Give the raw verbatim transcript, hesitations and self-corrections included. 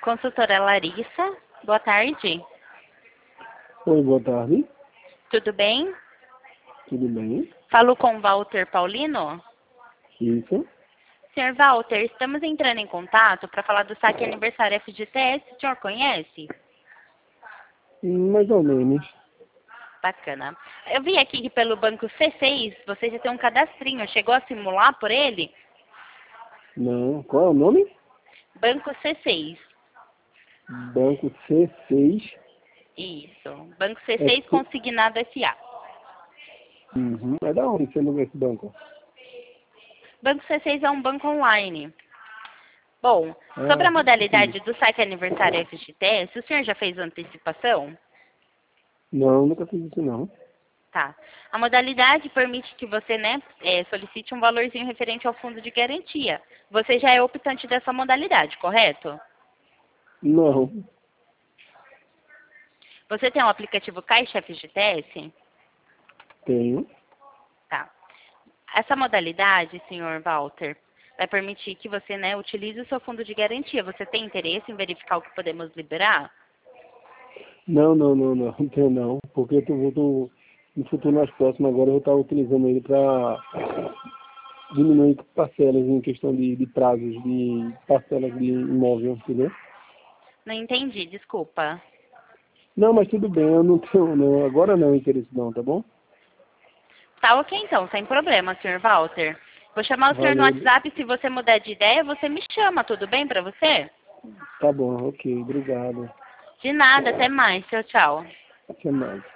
Consultora Larissa, boa tarde. Oi, boa tarde. Tudo bem? Tudo bem? Falo com Walter Paulino. Isso. senhor Walter, estamos entrando em contato para falar do saque aniversário F G T S. O senhor conhece? Mais ou menos. Bacana. Eu vi aqui que pelo banco C seis você já tem um cadastrinho. Chegou a simular por ele? Não. Qual é o nome? Banco C seis. Banco C seis. Isso. Banco C É, seis que... Consignado S A. uhum. É da onde você não vê esse banco? Banco C seis é um banco online. Bom, sobre Ah, a modalidade entendi. do saque aniversário F G T S, o senhor já fez antecipação? Não, nunca fiz isso não. Tá. A modalidade permite que você, né, é, solicite um valorzinho referente ao fundo de garantia. Você já é optante dessa modalidade, correto? Não. Você tem o aplicativo Caixa F G T S? Tenho. Tá. Essa modalidade, senhor Walter, vai permitir que você, né, utilize o seu fundo de garantia. Você tem interesse em verificar o que podemos liberar? Não, não, não, não. Não tenho não. Porque eu tô, eu tô, no futuro mais próximo agora eu vou estar utilizando ele para diminuir parcelas em questão de, de prazos, de parcelas de imóvel, entendeu? Não entendi, desculpa. Não, mas tudo bem, eu não tenho, não, agora não interesse não, tá bom? Tá ok então, sem problema, senhor Walter. Vou chamar o senhor no Valeu. WhatsApp. Se você mudar de ideia, você me chama, tudo bem pra você? Tá bom, ok, obrigado. De nada, até mais. Tchau, tchau. Até mais.